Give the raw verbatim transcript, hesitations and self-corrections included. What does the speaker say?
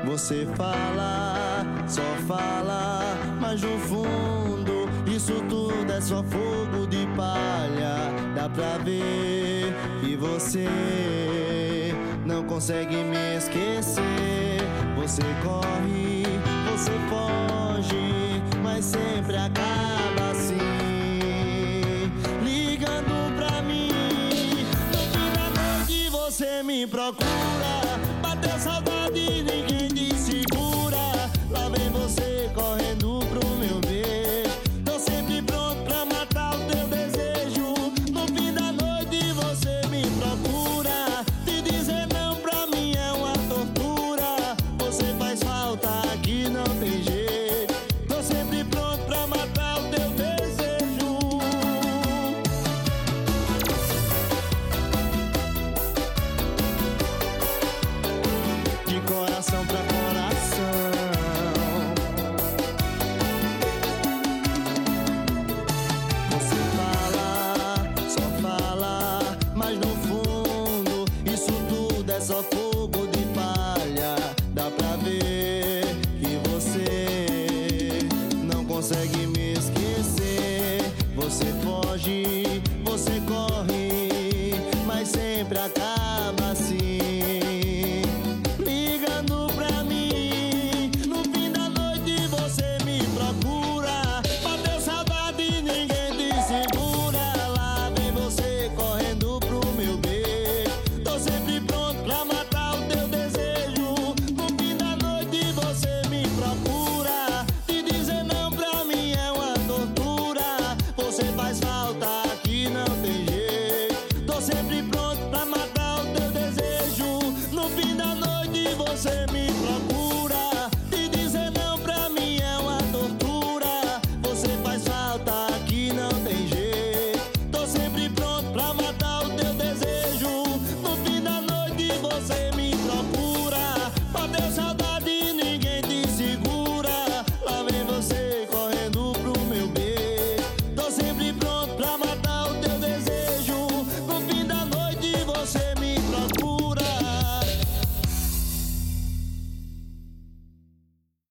Você fala, só fala, mas no fundo isso tudo é só fogo de palha. Dá pra ver que você não consegue me esquecer. Você corre, você foge, mas sempre acaba assim, ligando pra mim. No fim da noite você me procura, bateu saudade, ninguém te segura. Lá vem você correndo pro meu beijo, tô sempre pronto pra matar o teu desejo. No fim da noite você me procura, te dizer não pra mim é uma tortura. Você faz falta aqui, não tem jeito, tô sempre pronto pra matar o teu desejo. De coração pra coração, você fala, só fala, mas no fundo isso tudo é só fogo de palha. Dá pra ver que você não consegue me esquecer. Você foge, você corre, mas sempre acaba assim, ligando pra mim. No fim da noite você me procura, bateu saudade, ninguém te segura. Lá vem você correndo pro meu beijo, tô sempre pronto pra matar o teu desejo. No fim da noite você me procura, te dizer não pra mim é uma tortura. Você faz falta aqui, não tem jeito, tô sempre pronto pra matar